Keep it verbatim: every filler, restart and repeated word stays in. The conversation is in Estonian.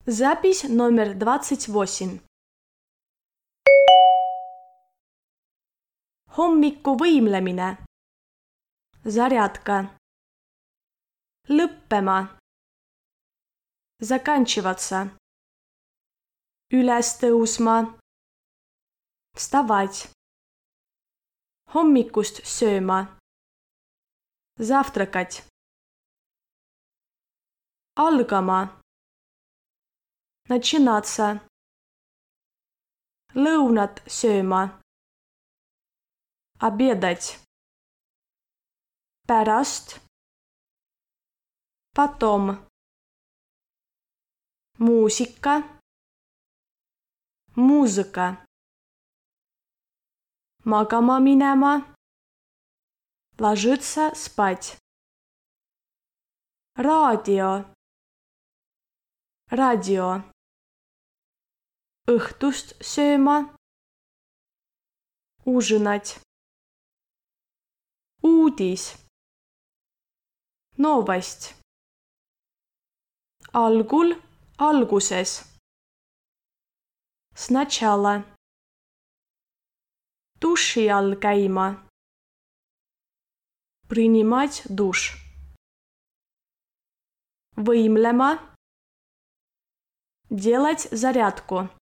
Запись номер двадцать восемь. Hommikuvõimlemine. Зарядка. Lõppema. Заканчиваться. Üles tõusma. Вставать. Hommikust sööma. Завтракать. Algama. Начинаться. Lõunat sööma. Обедать. Pärast. Потом. Muusika. Muusika. Magama minema. Ложиться спать. Рaadio. Radio. Õhtust sööma. Ужинать. Uudis. Новость. Algul, alguses. Сначала. Duši all käima. Принимать душ. Võimlema. Делать зарядку.